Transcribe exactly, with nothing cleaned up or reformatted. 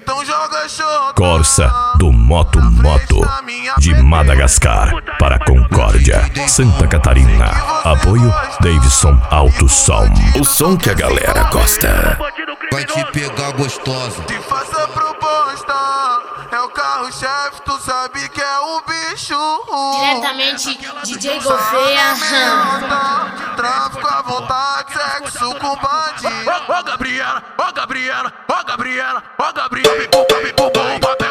então joga xota. Corsa do Moto Moto de Madagascar para Concórdia, Santa Catarina. Apoio Davidson Auto Som. O som que a galera gosta. Vai te pegar gostosa. Te faça proposta. É o carro-chefe, tu sabe que é o bicho. Diretamente D J Gouveia. Tráfico à vontade, sexo com bandido. Ó Gabriela, ó Gabriela, ó Gabriela, ó Gabriela, ó Gabriela,